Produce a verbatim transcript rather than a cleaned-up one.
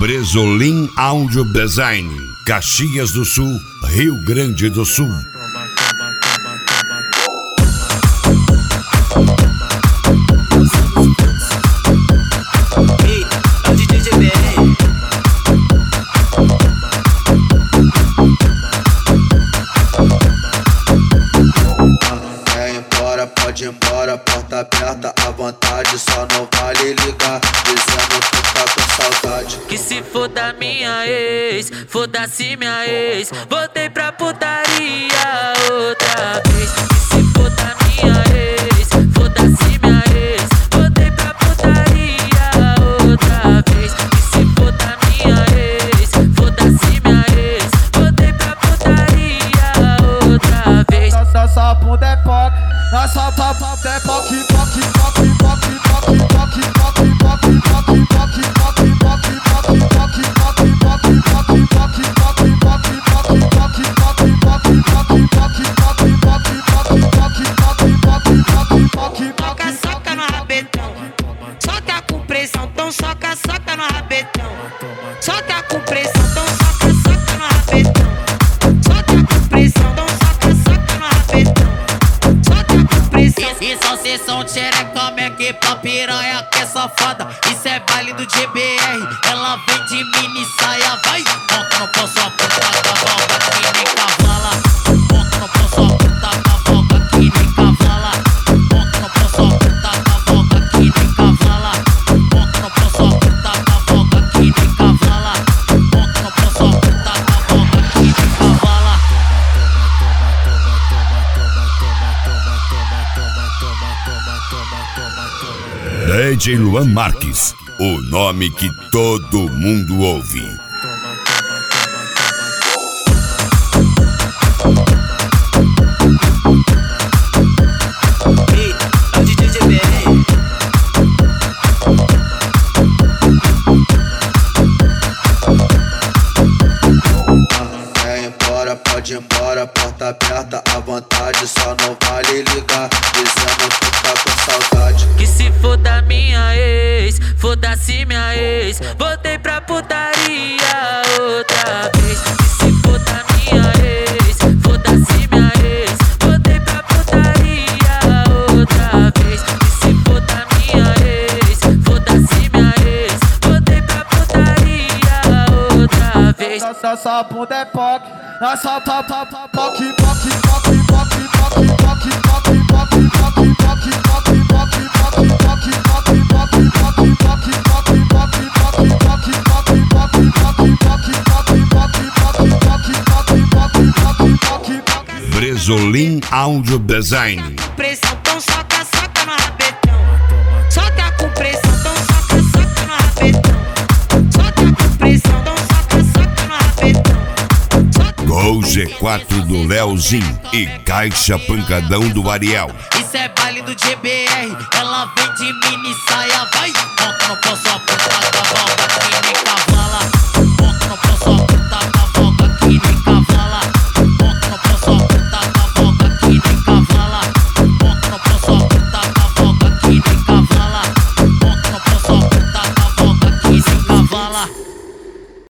Bresolim Audio Design, Caxias do Sul, Rio Grande do Sul. Pode ir embora, porta aberta à vontade, só não vale ligar, dizendo que tá com saudade. Que se foda minha ex, foda-se minha ex, voltei pra putaria outra vez. Que se foda minha ex, foda-se minha ex, voltei pra putaria outra vez. Que se foda minha ex, foda-se minha ex, voltei pra putaria outra vez. Nossa bunda é pop, nossa bunda é pop, pop, pop, pop, pop, pop, pop, pop, pop, Soca, soca no rabetão, soca com pressão, então soca, soca no rabetão. Soca com pressão, então soca, soca no rabetão. Soca com pressão, então soca, soca no rabetão. Soca com pressão. Isso é sessão tcherecama, é que pra piranha que é safada. Isso é baile do G B R, ela vem de mini saia, vai. Monta no pão, sua puta cavalga que nem cavala. Monta no pão, sua puta cavalga que nem cavala. Monta no pão, sua puta cavalga que nem cavala. Monta no pão, sua puta cavalga que nem cavala. Monta no pão, sua puta cavalga que nem cavala. D J Luan Marques, o nome que todo mundo ouve. Ei, é o D J G B R. Vem embora, pode ir embora, porta aberta à vontade, só não vale ligar, dizendo que tá com saudade. Que se foda minha ex, foda-se minha ex, voltei pra putaria outra vez. Que se foda minha ex, foda-se minha ex, voltei pra putaria outra vez. Que se foda minha ex, foda-se minha ex, voltei pra putaria outra vez. nossa bunda é pop, nossa pop, pop, pop, pop, pop, pop, pop, pop, pop, pop, pop, Bresolim Audio Design. Pressão, então soca, soca no rabetão. Soca com pressão, então soca, soca no rabetão. Soca com pressão, então soca, soca no rabetão. Gol G quatro do Leozinho e Caixa Pancadão do Ariel. Isso é baile do G B R, ela vem de mini saia, vai. Monta no pão, sua puta cavalga que nem cavala.